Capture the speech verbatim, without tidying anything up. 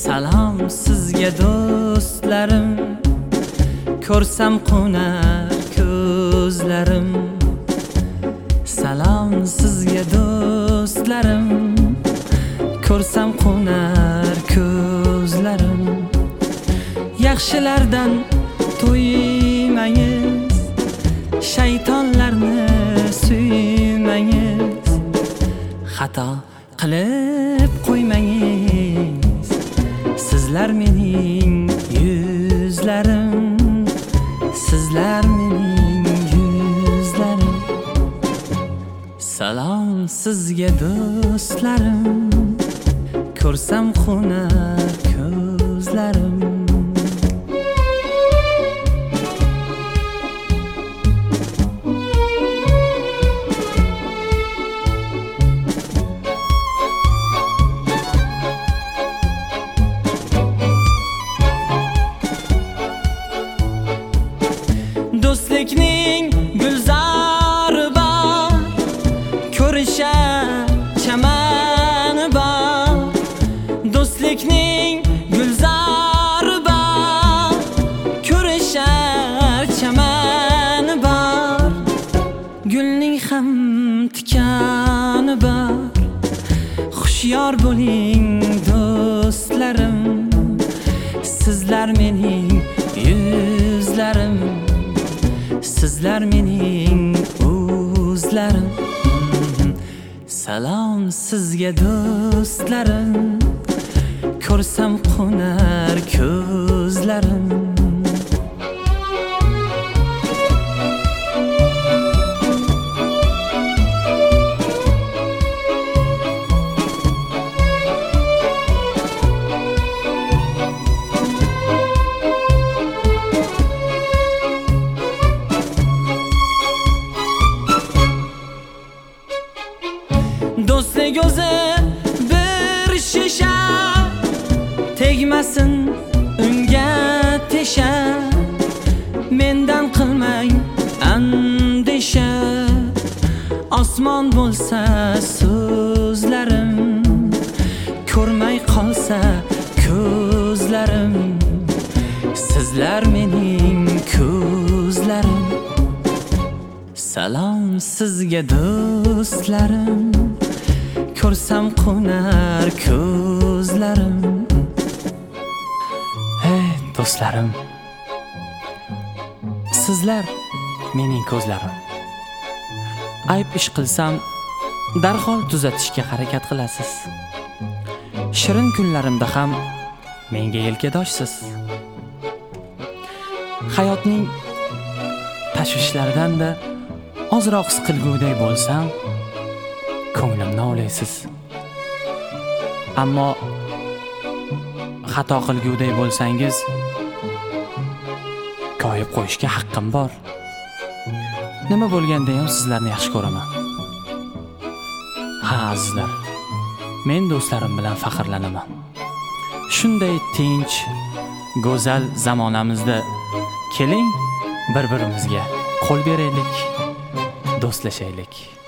Salom sizga do'stlarim, ko'rsam qo'nar ko'zlarim. Salom sizga do'stlarim, ko'rsam qo'nar ko'zlarim. Yaxshilardan to'ymangiz, shaytonlarni suymangiz. Xato qilib qo'ymangiz, sizlar mening yuzlarim, sizlar mening yuzlarim. Salom sizga do'stlarim, ko'rsam qo'nar ko'zlarim. Do'stlikning gulzori bor, ko'rishar chamani bor. Do'stlikning gulzori bor, ko'rishar chamani bor. Gulning ham tikani bor. Xushyor bo'ling do'stlarim, sizlar mening yuzlarim, sizlar mening o'zlarim. Salom sizga do'stlarim, ko'rsam qo'nar ko'zlarim. Do'stlik o'zi bir shisha, tegmasin unga tesha. Mendan qilmang andisha, osmon bo'lsa so'zlarim, ko'rmay qolsa ko'zlarim. Sizlar mening ko'zlarim. Salom sizga do'stlarim, ko'rsam qo'nar ko'zlarim. Hey do'stlarim, sizlar mening ko'zlarim. Ayb ish qilsam darhol tuzatishga harakat qilasiz. Shirin kunlarimda ham menga yelkadoshsiz. Hayotning tashvishlaridan-da ozroq siqilguday bo'lsam, ko'nglimni ovlaysiz. Ammo xato qilguday bo'lsangiz, koyib qo'yishga haqqim bor. Nima bo'lganda ham sizlarni yaxshi ko'raman. Ha azizlar, men do'stlarim bilan faxrlanaman. Shunday tinch, go'zal zamonamizda keling bir-birimizga qo'l beraylik, do'stlashaylik.